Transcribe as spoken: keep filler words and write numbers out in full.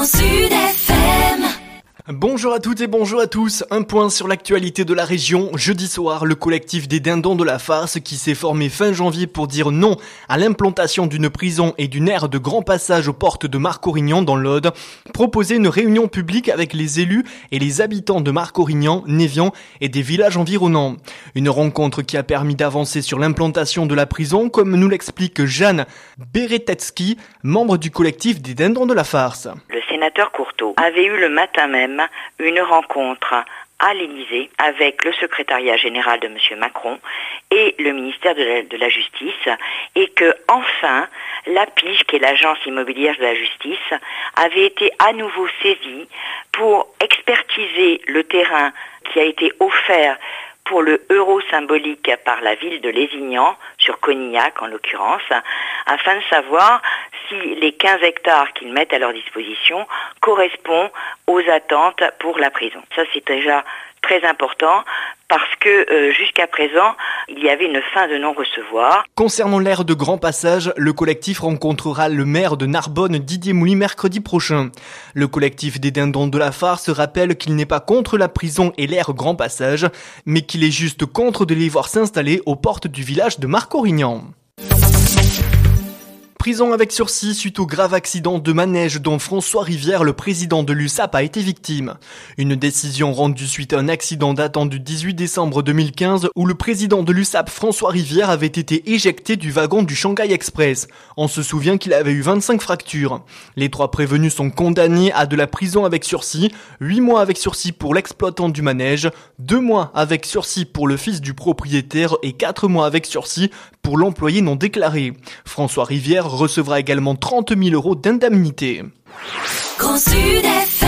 Grand Sud F M. Bonjour à toutes et bonjour à tous, un point sur l'actualité de la région. Jeudi soir, le collectif des Dindons de la Farce, qui s'est formé fin janvier pour dire non à l'implantation d'une prison et d'une aire de grand passage aux portes de Marcorignan dans l'Aude, proposait une réunion publique avec les élus et les habitants de Marcorignan, Névian et des villages environnants. Une rencontre qui a permis d'avancer sur l'implantation de la prison, comme nous l'explique Jeanne Beretetsky, membre du collectif des Dindons de la Farce. Le sénateur Courteau avait eu le matin même une rencontre à l'Élysée avec le secrétariat général de M. Macron et le ministère de la, de la Justice, et que enfin l'A P I J, qui est l'agence immobilière de la justice, avait été à nouveau saisie pour expertiser le terrain qui a été offert pour le euro symbolique par la ville de Lézignan, sur Conilhac en l'occurrence, afin de savoir si les quinze hectares qu'ils mettent à leur disposition correspondent aux attentes pour la prison. Ça, c'est déjà très important parce que euh, jusqu'à présent, il y avait une fin de non-recevoir. Concernant l'aire de grand passage, le collectif rencontrera le maire de Narbonne, Didier Mouly, mercredi prochain. Le collectif des Dindons de la Farce rappelle qu'il n'est pas contre la prison et l'aire grand passage, mais qu'il est juste contre de les voir s'installer aux portes du village de Marcorignan. Prison avec sursis suite au grave accident de manège dont François Rivière, le président de l'U S A P, a été victime. Une décision rendue suite à un accident datant du dix-huit décembre deux mille quinze où le président de l'U S A P, François Rivière, avait été éjecté du wagon du Shanghai Express. On se souvient qu'il avait eu vingt-cinq fractures. Les trois prévenus sont condamnés à de la prison avec sursis, huit mois avec sursis pour l'exploitant du manège, deux mois avec sursis pour le fils du propriétaire et quatre mois avec sursis pour l'employé non déclaré. François Rivière recevra également trente mille euros d'indemnité. Grand Sud F M.